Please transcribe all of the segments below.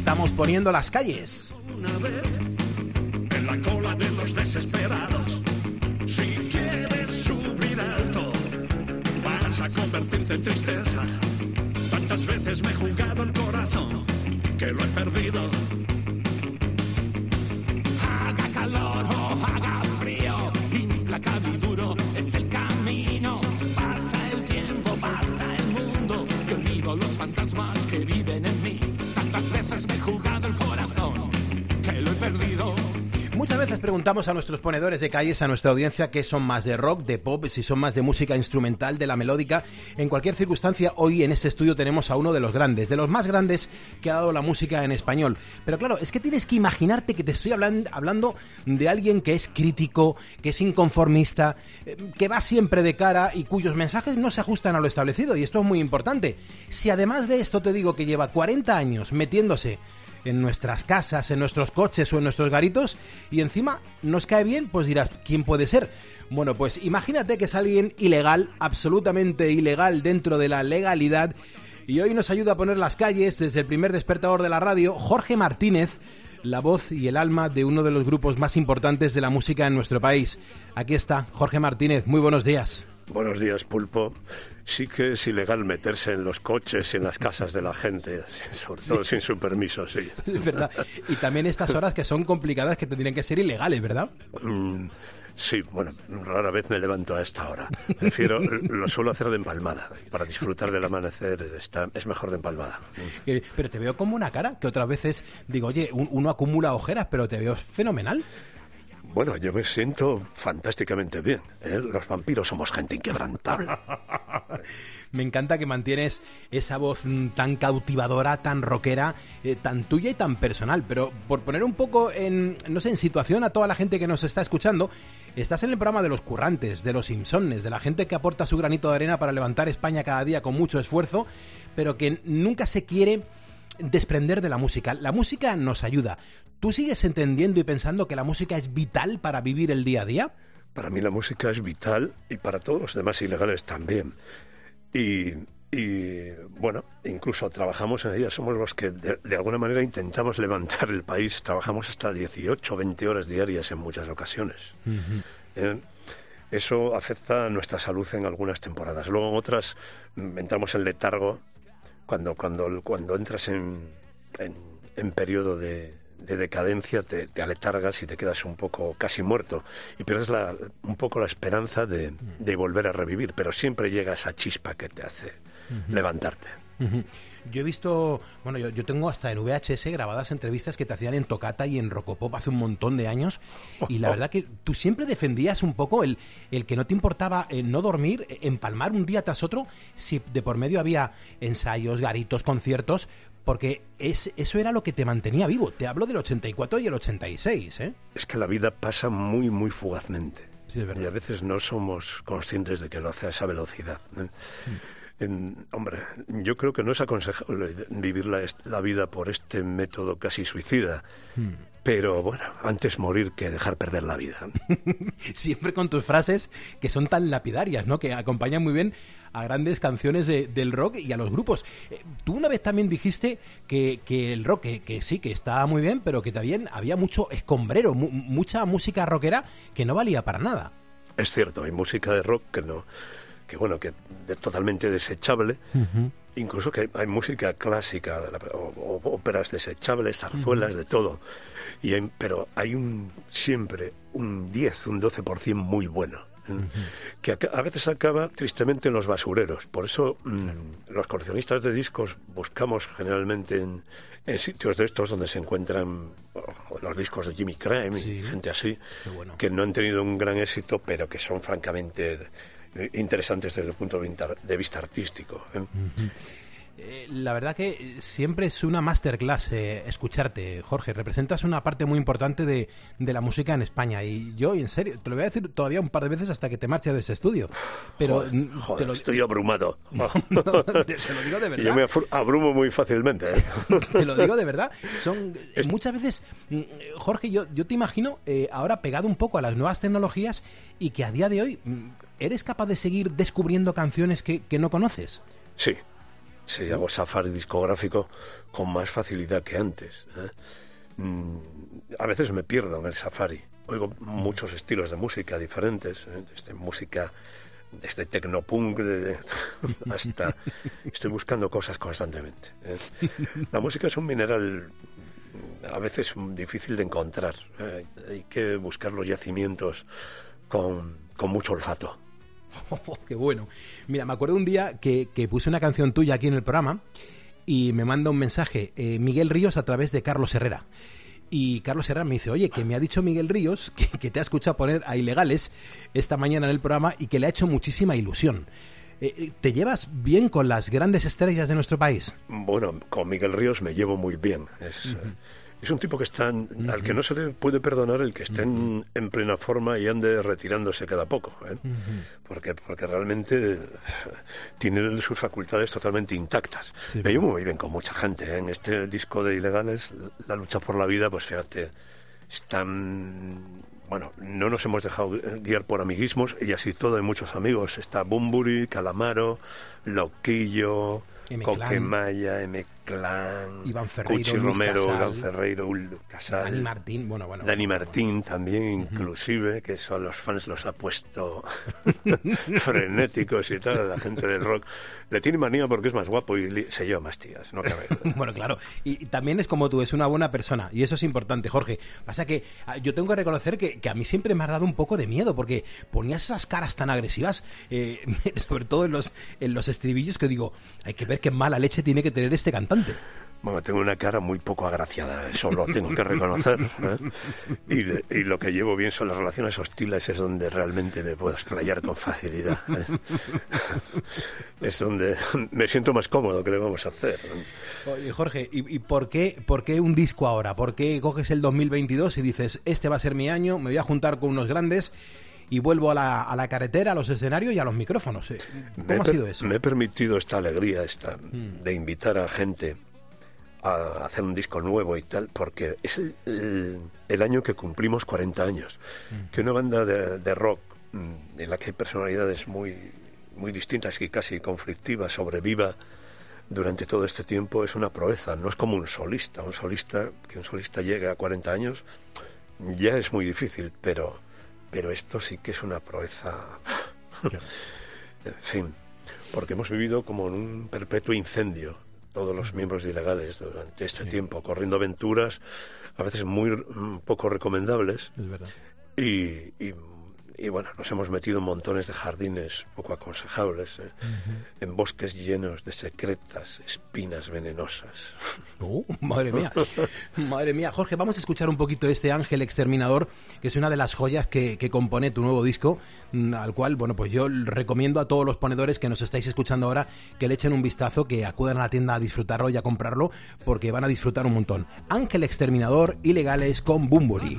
estamos poniendo las calles. Una vez en la cola de los desesperados, si quieres subir alto, vas a convertirte en tristeza. Tantas veces me he jugado el corazón que lo he perdido. Haga calor o haga frío, implacable y duro es el camino. Pasa el tiempo, pasa el mundo, y olvido los fantasmas que viven en mí. Tantas veces me he jugado el corazón que lo he perdido. Muchas veces preguntamos a nuestros ponedores de calles, a nuestra audiencia, qué son más de rock, de pop, si son más de música instrumental, de la melódica. En cualquier circunstancia, hoy en este estudio tenemos a uno de los grandes, de los más grandes que ha dado la música en español. Pero claro, es que tienes que imaginarte que te estoy hablando de alguien que es crítico, que es inconformista, que va siempre de cara y cuyos mensajes no se ajustan a lo establecido. Y esto es muy importante. Si además de esto te digo que lleva 40 años metiéndose en nuestras casas, en nuestros coches o en nuestros garitos, y encima nos cae bien, pues dirás, ¿quién puede ser? Bueno, pues imagínate que es alguien ilegal, absolutamente ilegal dentro de la legalidad, y hoy nos ayuda a poner las calles desde el primer despertador de la radio, Jorge Martínez, la voz y el alma de uno de los grupos más importantes de la música en nuestro país. Aquí está, Jorge Martínez, muy buenos días. Buenos días, Pulpo. Sí que es ilegal meterse en los coches y en las casas de la gente, sobre todo sin su permiso, sí. Es verdad. Y también estas horas que son complicadas, que tendrían que ser ilegales, ¿verdad? Sí, bueno, rara vez me levanto a esta hora. Lo suelo hacer de empalmada. Para disfrutar del amanecer es mejor de empalmada. Pero te veo como una cara, que otras veces digo, oye, uno acumula ojeras, pero te veo fenomenal. Bueno, yo me siento fantásticamente bien, ¿eh? Los vampiros somos gente inquebrantable. Me encanta que mantienes esa voz tan cautivadora, tan rockera, tan tuya y tan personal. Pero por poner un poco en situación a toda la gente que nos está escuchando, estás en el programa de los currantes, de los Simpsones, de la gente que aporta su granito de arena para levantar España cada día con mucho esfuerzo, pero que nunca se quiere desprender de la música. La música nos ayuda. ¿Tú sigues entendiendo y pensando que la música es vital para vivir el día a día? Para mí la música es vital y para todos los demás ilegales también. Y bueno, incluso trabajamos en ella. Somos los que de alguna manera intentamos levantar el país. Trabajamos hasta 18 o 20 horas diarias en muchas ocasiones. Uh-huh. Eso afecta a nuestra salud en algunas temporadas. Luego en otras entramos en letargo cuando entras en periodo de decadencia, te aletargas y te quedas un poco casi muerto y pierdes un poco la esperanza de volver a revivir, pero siempre llega esa chispa que te hace levantarte. Yo he visto, bueno, yo tengo hasta en VHS grabadas entrevistas que te hacían en Tocata y en Rocopop hace un montón de años, y la verdad que tú siempre defendías un poco el que no te importaba no dormir, empalmar un día tras otro, si de por medio había ensayos, garitos, conciertos, porque eso era lo que te mantenía vivo. Te hablo del 84 y el 86, ¿eh? Es que la vida pasa muy, muy fugazmente. Sí, es verdad. Y a veces no somos conscientes de que lo hace a esa velocidad, ¿eh? Hombre, yo creo que no es aconsejable vivir la vida por este método casi suicida. Pero bueno, antes morir que dejar perder la vida. Siempre con tus frases que son tan lapidarias, ¿no? Que acompañan muy bien a grandes canciones del rock y a los grupos. Tú una vez también dijiste que el rock, que sí, que estaba muy bien, pero que también había mucho escombrero, mucha música rockera que no valía para nada. Es cierto, hay música de rock que totalmente desechable. Uh-huh. Incluso que hay música clásica o óperas desechables, zarzuelas, de todo. Pero hay siempre un 10, un 12% muy bueno, que a veces acaba tristemente en los basureros. Por eso los coleccionistas de discos buscamos generalmente en sitios de estos donde se encuentran los discos de Jimmy Crane y gente así, que no han tenido un gran éxito, pero que son francamente interesantes desde el punto de vista artístico, ¿eh? Uh-huh. La verdad que siempre es una masterclass escucharte, Jorge. Representas una parte muy importante de la música en España. Y yo, en serio, te lo voy a decir todavía un par de veces hasta que te marches de ese estudio. Pero joder, estoy abrumado. Te lo digo de verdad. Yo me abrumo muy fácilmente, ¿eh? Te lo digo de verdad. Muchas veces, Jorge, yo te imagino ahora pegado un poco a las nuevas tecnologías y que a día de hoy, ¿eres capaz de seguir descubriendo canciones que no conoces? Sí. Sí, hago safari discográfico con más facilidad que antes. A veces me pierdo en el safari. Oigo muchos estilos de música diferentes, desde música, desde tecnopunk hasta... Estoy buscando cosas constantemente. La música es un mineral a veces difícil de encontrar. Hay que buscar los yacimientos con mucho olfato. Oh, ¡qué bueno! Mira, me acuerdo un día que puse una canción tuya aquí en el programa y me manda un mensaje Miguel Ríos a través de Carlos Herrera. Y Carlos Herrera me dice, oye, que me ha dicho Miguel Ríos que te ha escuchado poner a Ilegales esta mañana en el programa y que le ha hecho muchísima ilusión. ¿Te llevas bien con las grandes estrellas de nuestro país? Bueno, con Miguel Ríos me llevo muy bien. Es un tipo que está al que no se le puede perdonar el que esté en plena forma y ande retirándose cada poco, porque realmente tiene sus facultades totalmente intactas. Sí, me llevo muy bien con mucha gente. En este disco de Ilegales, La lucha por la vida, pues fíjate, están... Bueno, no nos hemos dejado guiar por amiguismos y así todo, hay muchos amigos. Está Bunbury, Calamaro, Loquillo, Coquemaya, M-Clan, Iván Ferreiro, Cuchi Romero, Casal, Iván Ferreiro, Casal, Dani Martín, bueno. Dani Martín también, inclusive, que eso a los fans los ha puesto frenéticos y tal, la gente del rock. Le tiene manía porque es más guapo y se lleva más tías, no cabe. Bueno, claro, y también es como tú, es una buena persona, y eso es importante, Jorge. Pasa que yo tengo que reconocer que a mí siempre me ha dado un poco de miedo, porque ponías esas caras tan agresivas, sobre todo en los estribillos, que digo, hay que ver qué mala leche tiene que tener este cantante. Bueno, tengo una cara muy poco agraciada, eso lo tengo que reconocer, y lo que llevo bien son las relaciones hostiles, es donde realmente me puedo explayar con facilidad. Es donde me siento más cómodo, que le vamos a hacer. Oye, Jorge, ¿y por qué un disco ahora? ¿Por qué coges el 2022 y dices, este va a ser mi año, me voy a juntar con unos grandes y vuelvo a la carretera, a los escenarios y a los micrófonos? ¿Cómo ha sido eso? Me he permitido esta alegría de invitar a gente a hacer un disco nuevo y tal, porque es el año que cumplimos 40 años. Que una banda de rock en la que hay personalidades muy, muy distintas y casi conflictivas sobreviva durante todo este tiempo es una proeza. No es como un solista. Que un solista llegue a 40 años ya es muy difícil, pero esto sí que es una proeza. En fin, porque hemos vivido como en un perpetuo incendio, todos los miembros de Ilegales durante este tiempo, corriendo aventuras a veces muy poco recomendables. Es verdad. Y bueno, nos hemos metido en montones de jardines poco aconsejables, en bosques llenos de secretas espinas venenosas. Madre mía, madre mía. Jorge, vamos a escuchar un poquito este Ángel Exterminador, que es una de las joyas que compone tu nuevo disco, al cual, bueno, pues yo recomiendo a todos los ponedores que nos estáis escuchando ahora que le echen un vistazo, que acudan a la tienda a disfrutarlo y a comprarlo, porque van a disfrutar un montón. Ángel Exterminador, Ilegales con Bunbury.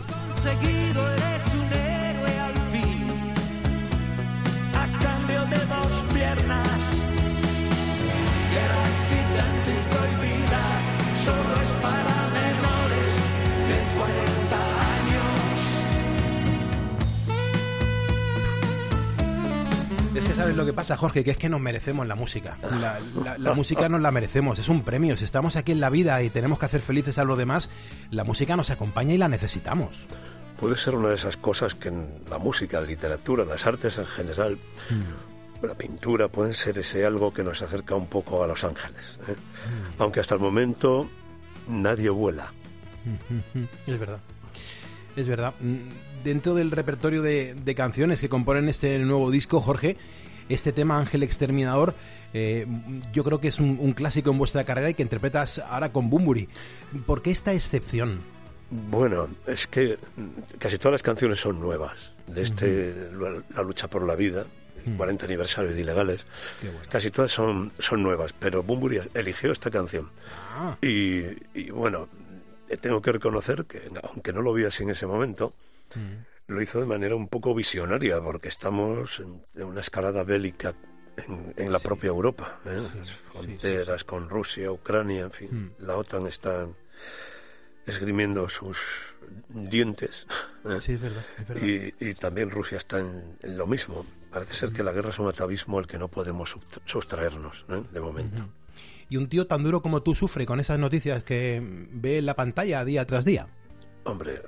Es que sabes lo que pasa, Jorge, que es que nos merecemos la música. La música nos la merecemos, es un premio. Si estamos aquí en la vida y tenemos que hacer felices a los demás, la música nos acompaña y la necesitamos. Puede ser una de esas cosas que en la música, la literatura, las artes en general, la pintura, pueden ser ese algo que nos acerca un poco a los ángeles. Aunque hasta el momento nadie vuela. Es verdad. Es verdad. Dentro del repertorio de canciones que componen este nuevo disco, Jorge, este tema Ángel Exterminador, yo creo que es un clásico en vuestra carrera y que interpretas ahora con Bunbury. ¿Por qué esta excepción? Bueno, es que casi todas las canciones son nuevas. De La lucha por la vida, el 40 aniversario de Ilegales, bueno. Casi todas son nuevas, pero Bunbury eligió esta canción. Y bueno, tengo que reconocer que, aunque no lo vi así en ese momento, lo hizo de manera un poco visionaria, porque estamos en una escalada bélica en la propia Europa, las fronteras con Rusia, Ucrania, en fin. La OTAN está esgrimiendo sus dientes. Sí, es verdad. Y también Rusia está en lo mismo. Parece ser que la guerra es un atavismo al que no podemos sustraernos, de momento. Y un tío tan duro como tú sufre con esas noticias que ve en la pantalla día tras día. Hombre,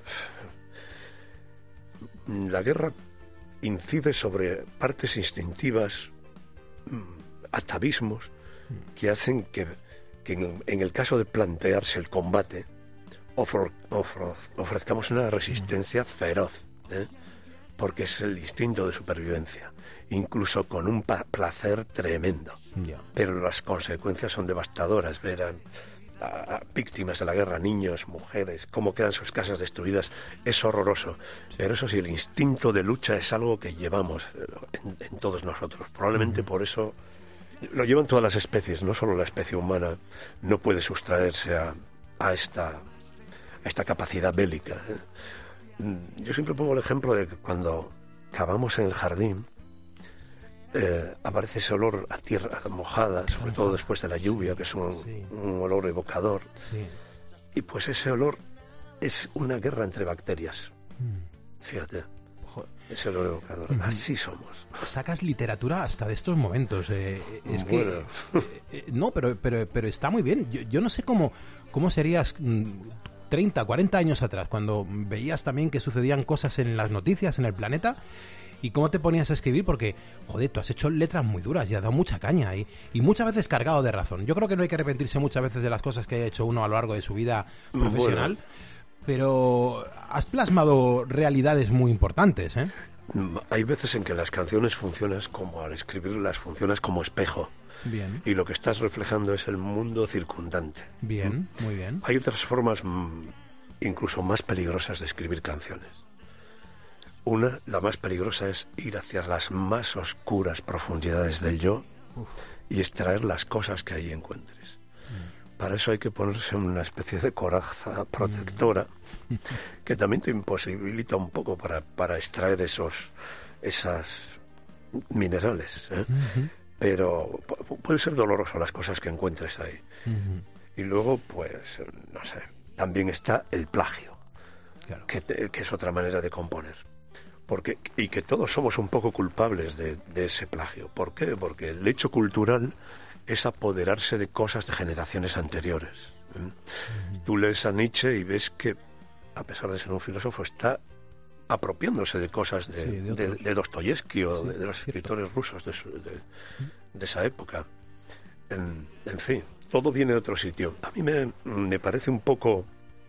la guerra incide sobre partes instintivas, atavismos, que hacen que en el caso de plantearse el combate ofrezcamos una resistencia feroz, porque es el instinto de supervivencia, incluso con un placer tremendo. Pero las consecuencias son devastadoras. Ver a víctimas de la guerra, niños, mujeres, cómo quedan sus casas destruidas, es horroroso. Pero eso sí, el instinto de lucha es algo que llevamos en todos nosotros. Probablemente por eso lo llevan todas las especies, no solo la especie humana no puede sustraerse a esta capacidad bélica. Yo siempre pongo el ejemplo de que cuando cavamos en el jardín, aparece ese olor a tierra mojada, sobre todo después de la lluvia, que es un olor evocador. Sí. Y pues ese olor es una guerra entre bacterias. Fíjate, ese olor evocador. Así somos. Sacas literatura hasta de estos momentos. Es bueno. No, pero está muy bien. Yo no sé cómo serías 30, 40 años atrás, cuando veías también que sucedían cosas en las noticias, en el planeta. ¿Y cómo te ponías a escribir? Porque, joder, tú has hecho letras muy duras y has dado mucha caña y muchas veces cargado de razón. Yo creo que no hay que arrepentirse muchas veces de las cosas que ha hecho uno a lo largo de su vida profesional, pero has plasmado realidades muy importantes, ¿eh? Hay veces en que las canciones funcionan como, al escribirlas, funcionas como espejo. Bien. Y lo que estás reflejando es el mundo circundante. Bien, muy bien. Hay otras formas incluso más peligrosas de escribir canciones. Una, la más peligrosa, es ir hacia las más oscuras profundidades del yo y extraer las cosas que ahí encuentres. Para eso hay que ponerse una especie de coraza protectora que también te imposibilita un poco para extraer esos minerales, ¿eh? Pero puede ser doloroso las cosas que encuentres ahí. Y luego, pues, no sé, también está el plagio, claro, que es otra manera de componer. Y que todos somos un poco culpables de ese plagio. ¿Por qué? Porque el hecho cultural es apoderarse de cosas de generaciones anteriores. Tú lees a Nietzsche y ves que, a pesar de ser un filósofo, está apropiándose de cosas de Dostoyevsky o de los escritores rusos de esa época. En fin, todo viene de otro sitio. A mí me parece un poco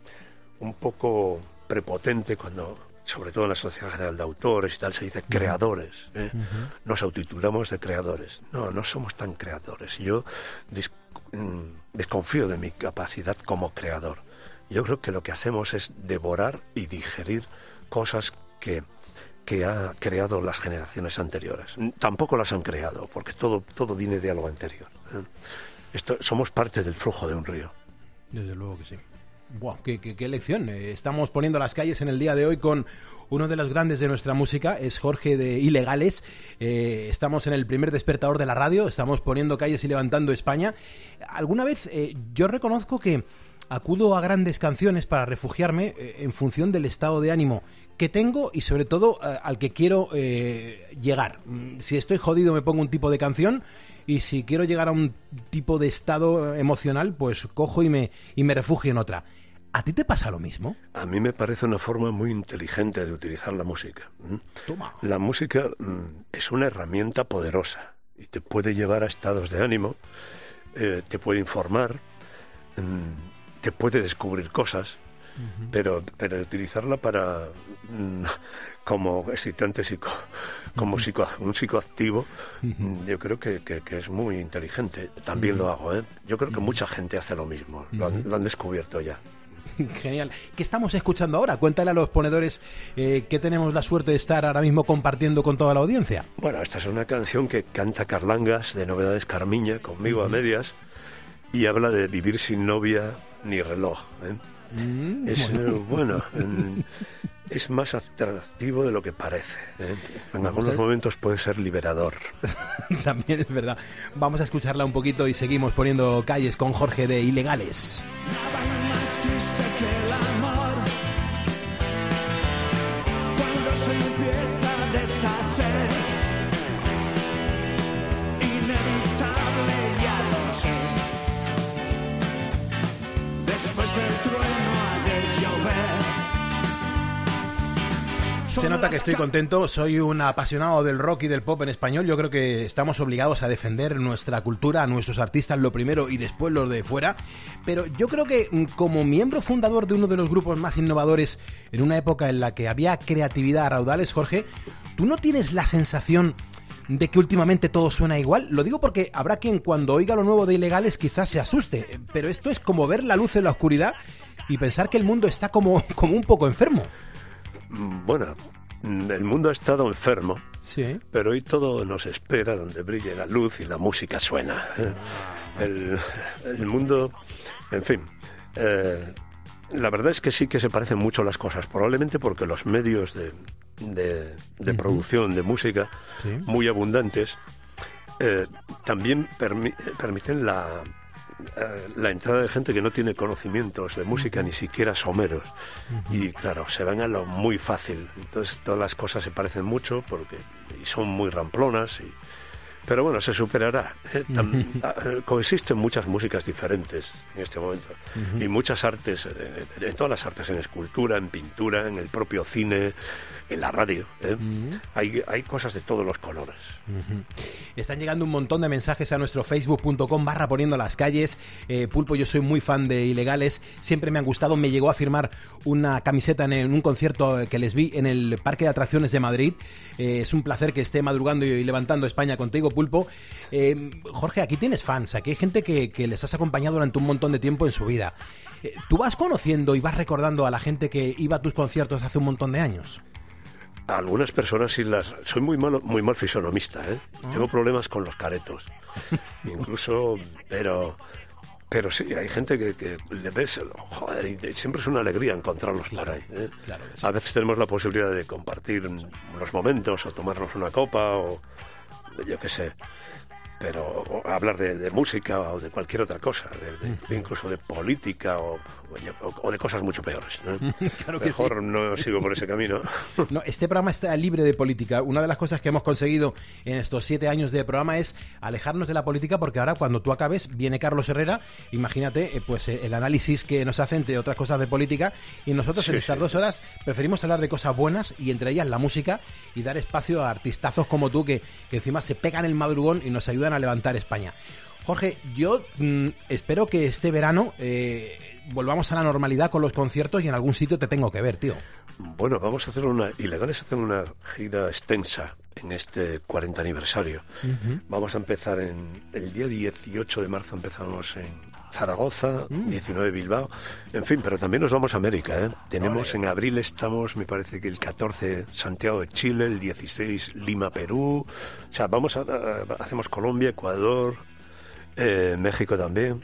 prepotente cuando, sobre todo en la Sociedad General de Autores y tal, se dice creadores, ¿eh? Nos autotitulamos de creadores. No somos tan creadores. Yo desconfío de mi capacidad como creador. Yo creo que lo que hacemos es devorar y digerir cosas que ha creado las generaciones anteriores. Tampoco las han creado, porque todo viene de algo anterior, ¿eh? Somos parte del flujo de un río. Desde luego que sí. Buah, qué lección. Estamos poniendo las calles en el día de hoy con uno de los grandes de nuestra música, es Jorge de Ilegales. Estamos en el primer despertador de la radio, estamos poniendo calles y levantando España. Alguna vez yo reconozco que acudo a grandes canciones para refugiarme en función del estado de ánimo que tengo y sobre todo al que quiero llegar. Si estoy jodido me pongo un tipo de canción y si quiero llegar a un tipo de estado emocional pues cojo y me refugio en otra. ¿A ti te pasa lo mismo? A mí me parece una forma muy inteligente de utilizar la música. Toma. La música es una herramienta poderosa y te puede llevar a estados de ánimo, te puede informar, te puede descubrir cosas, pero utilizarla para como excitante un psicoactivo, yo creo que es muy inteligente. También lo hago, ¿eh? Yo creo que mucha gente hace lo mismo, lo han descubierto ya. Genial. ¿Qué estamos escuchando ahora? Cuéntale a los ponedores que tenemos la suerte de estar ahora mismo compartiendo con toda la audiencia. Bueno, esta es una canción que canta Carlangas, de Novedades Carmiña, conmigo a medias, y habla de vivir sin novia ni reloj, ¿eh? Es más atractivo de lo que parece, ¿eh? En algunos momentos puede ser liberador. También es verdad. Vamos a escucharla un poquito y seguimos poniendo calles con Jorge de Ilegales. Nada más triste que el amor, cuando se empieza a deshacer, inevitable, ya lo sé. Se nota que estoy contento, soy un apasionado del rock y del pop en español. Yo creo que estamos obligados a defender nuestra cultura, a nuestros artistas lo primero y después los de fuera. Pero yo creo que como miembro fundador de uno de los grupos más innovadores en una época en la que había creatividad a raudales, Jorge, ¿tú no tienes la sensación de que últimamente todo suena igual? Lo digo porque habrá quien cuando oiga lo nuevo de Ilegales quizás se asuste, pero esto es como ver la luz en la oscuridad y pensar que el mundo está como un poco enfermo. Bueno, el mundo ha estado enfermo, sí, pero hoy todo nos espera donde brille la luz y la música suena. El mundo, en fin, la verdad es que sí que se parecen mucho las cosas, probablemente porque los medios de producción de música, sí, muy abundantes, también permiten la entrada de gente que no tiene conocimientos de música, ni siquiera someros, y claro, se van a lo muy fácil. Entonces todas las cosas se parecen mucho y son muy ramplonas, pero bueno, se superará. Coexisten muchas músicas diferentes en este momento, y muchas artes, en todas las artes, en escultura, en pintura, en el propio cine, en la radio. Hay cosas de todos los colores. Están llegando un montón de mensajes a nuestro facebook.com/poniendo las calles. Pulpo, yo soy muy fan de Ilegales, siempre me han gustado. Me llegó a firmar una camiseta en un concierto que les vi en el Parque de Atracciones de Madrid. Es un placer que esté madrugando y levantando España contigo, Pulpo. Jorge, aquí tienes fans, aquí hay gente que les has acompañado durante un montón de tiempo en su vida. ¿Tú vas conociendo y vas recordando a la gente que iba a tus conciertos hace un montón de años? Algunas personas sí soy muy mal fisonomista, Tengo problemas con los caretos. Incluso, pero sí, hay gente que le ves, joder, y siempre es una alegría encontrarlos por ahí. Claro que sí. A veces tenemos la posibilidad de compartir unos momentos o tomarnos una copa o yo qué sé. Pero hablar de música o de cualquier otra cosa, incluso de política o de cosas mucho peores, ¿no? Claro que mejor sí. No sigo por ese camino. No, este programa está libre de política. Una de las cosas que hemos conseguido en estos 7 años de programa es alejarnos de la política, porque ahora cuando tú acabes viene Carlos Herrera, imagínate pues el análisis que nos hace entre otras cosas de política, y nosotros en estas 2 horas preferimos hablar de cosas buenas, y entre ellas la música, y dar espacio a artistazos como tú que encima se pegan el madrugón y nos ayudan a levantar España. Jorge, yo espero que este verano volvamos a la normalidad con los conciertos, y en algún sitio te tengo que ver, tío. Bueno, vamos a hacer Ilegales hacen una gira extensa en este 40 aniversario. Vamos a empezar el día 18 de marzo, empezamos en Zaragoza, 19 Bilbao, en fin, pero también nos vamos a América, Tenemos en abril, estamos, me parece que el 14 Santiago de Chile, el 16 Lima, Perú, o sea, hacemos Colombia, Ecuador, México también,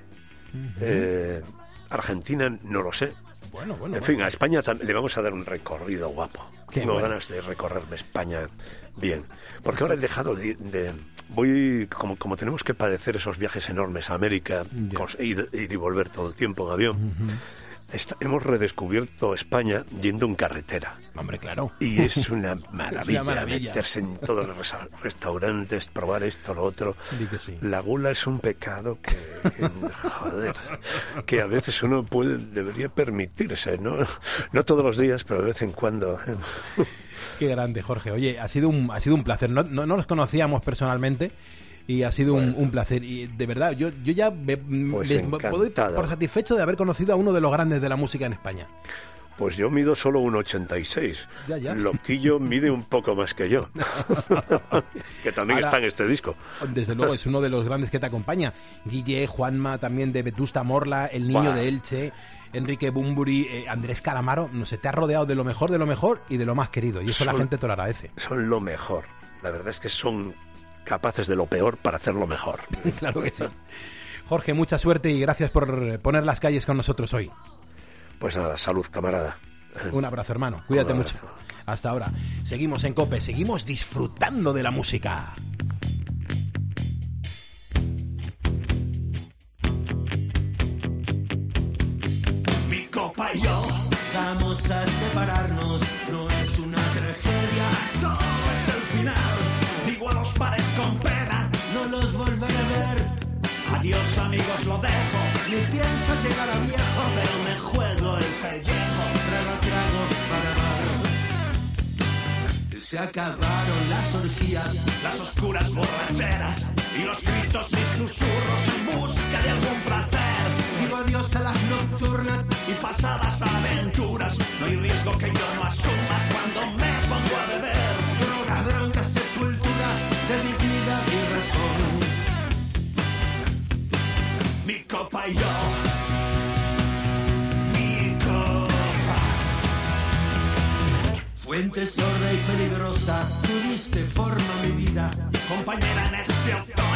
Argentina, no lo sé. Bueno. En fin, a España le vamos a dar un recorrido guapo. Tengo ganas de recorrerme España bien. Porque ahora he dejado voy, como tenemos que padecer esos viajes enormes a América, ir y volver todo el tiempo en avión, hemos redescubierto España yendo en carretera. Hombre, claro. Y es una maravilla, meterse en todos los restaurantes, probar esto, lo otro. Que sí. La gula es un pecado que a veces uno debería permitirse, no todos los días, pero de vez en cuando. Qué grande, Jorge. Oye, ha sido un placer. No nos conocíamos personalmente, y ha sido un placer. Y de verdad, yo ya me puedo ir por satisfecho de haber conocido a uno de los grandes de la música en España. Pues yo mido solo 1,86. Ya. Loquillo mide un poco más que yo. Que también está en este disco. Desde luego, es uno de los grandes que te acompaña. Guille, Juanma, también de Vetusta Morla, El Niño de Elche, Enrique Bunbury, Andrés Calamaro. No sé, te has rodeado de lo mejor y de lo más querido. Y eso la gente te lo agradece. Son lo mejor. La verdad es que son capaces de lo peor para hacerlo mejor. Claro que sí. Jorge, mucha suerte y gracias por poner las calles con nosotros hoy. Pues nada, salud, camarada. Un abrazo, hermano. Cuídate mucho. Hasta ahora. Seguimos en COPE, seguimos disfrutando de la música. Mi copa y yo vamos a separarnos. No es una tragedia, solo es el final. Digo a los bares con pena, no los volveré a ver. Adiós amigos, lo dejo. Ni pienso llegar a viejo, pero me juego el pellejo. Trago para bar. Se acabaron las orgías, las oscuras borracheras y los gritos y susurros en busca de algún placer. Digo adiós a las nocturnas y pasadas aventuras. No hay riesgo que yo no asuma cuando me pongo a beber. Droga, bronca, sepultura de dignidad y razón. Mi copa y yo. Fuente sorda y peligrosa, tú diste forma a mi vida, compañera en este otoño